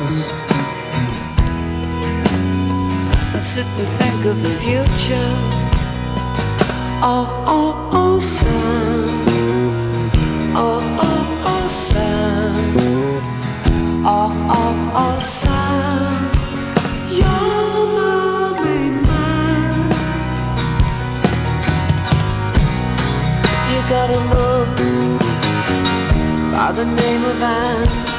lost and sit and think of the future. Oh, oh, oh, son. Oh, oh, oh, son. Oh, oh, oh, son. You're my main man. You got a look by the name of Anne.